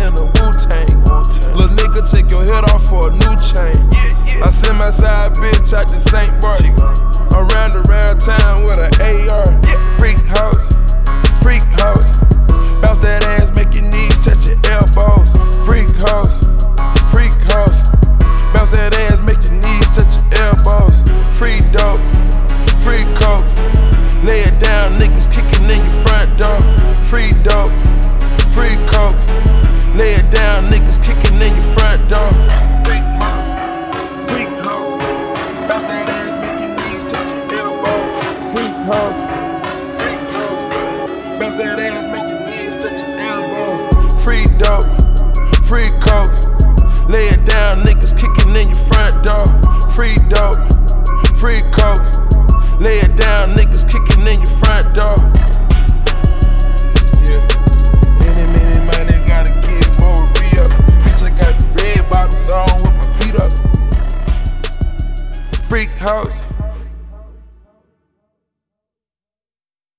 in the Wu-Tang. Lil' nigga, take your head off for a new chain. I send my side bitch out to St. Barty. I'm around town with an AR. Freak house, freak house. Bounce that ass, make your knees touch your elbows. Freak house, freak house. Bounce that ass, make your knees touch your elbows. Free dope, free coke. Lay it down, niggas kicking in your front door. Free dope, free coke. Lay it down, niggas kicking in your front door. Freak house, freak house. Bounce that ass, make your knees touch your elbows. Freak house, freak house. Bounce that ass, make your knees touch your elbows. Free dope, free coke. Lay it down, niggas kicking in your front door. Free dope, free coke. Lay it down, niggas kicking in your front door. Yeah. Any minute, man, they gotta get more re-up. Bitch, I got the red bottoms on with my feet up. Freak house.